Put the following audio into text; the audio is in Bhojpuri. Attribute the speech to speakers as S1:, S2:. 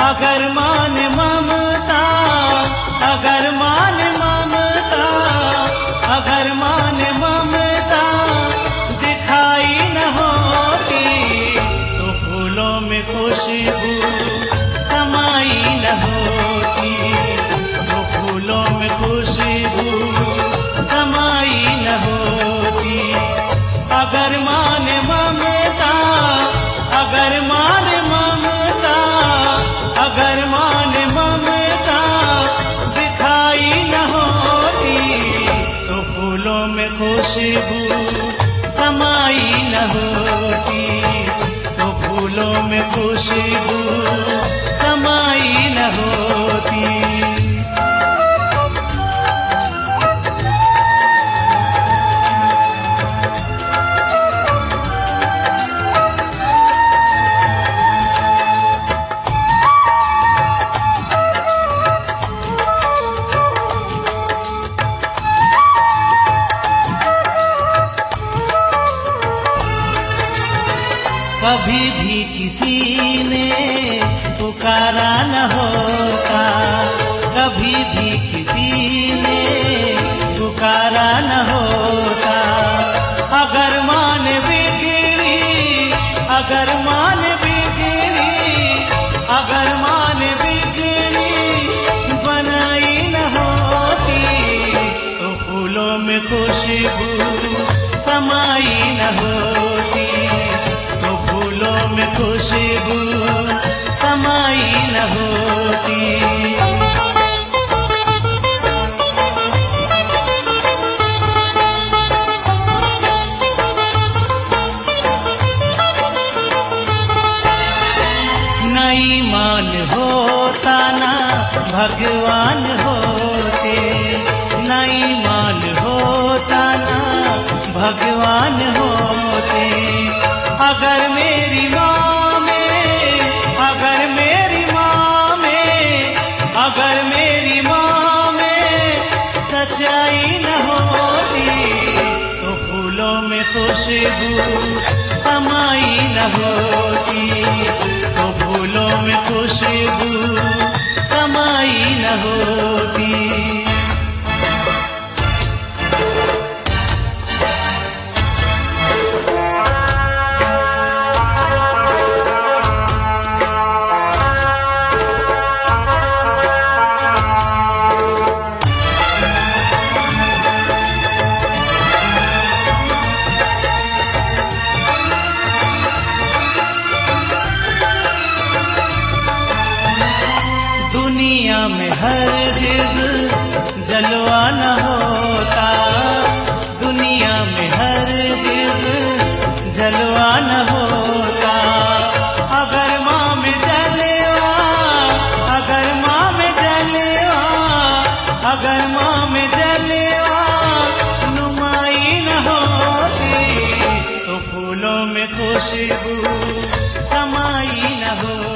S1: अगर मान ममता, अगर मान ममता, अगर मान ममता दिखाई न होती, तो फूलों में खुशबू समाई न होती, तो फूलों में खुशबू समाई न होती। अगर मान ममता, अगर मान ममता, अगर मान ममता दिखाई न होती, तो फूलों में खुशबू समाई न होती, तो फूलों में खुशबू समाई न होती। कभी भी किसी ने पुकारा न होता, कभी भी किसी ने पुकारा न होता। अगर मान बिगड़ी, अगर मान बिगड़ी, अगर मान बिगड़ी बनाई न होती, तो फूलों में खुशबू समाई न होती, तो फूलों में खुशबू समाई न होती। न ईमान होता न भगवान होते, न ईमान होता न भगवान होते। अगर मेरी माँ में, अगर मेरी माँ में, अगर मेरी माँ में सच्चाई न होती, तो फूलों में खुशबू समाई न होती, तो फूलों में खुशबू समाई न होती। दुनिया में हरगिज़ जलवा न होता, दुनिया में हरगिज़ जलवा न होता। अगर माँ में जलवा, अगर माँ में जलवा, अगर माँ में जलवा नुमाई न होती, तो फूलों में खुशबू समाई न होती,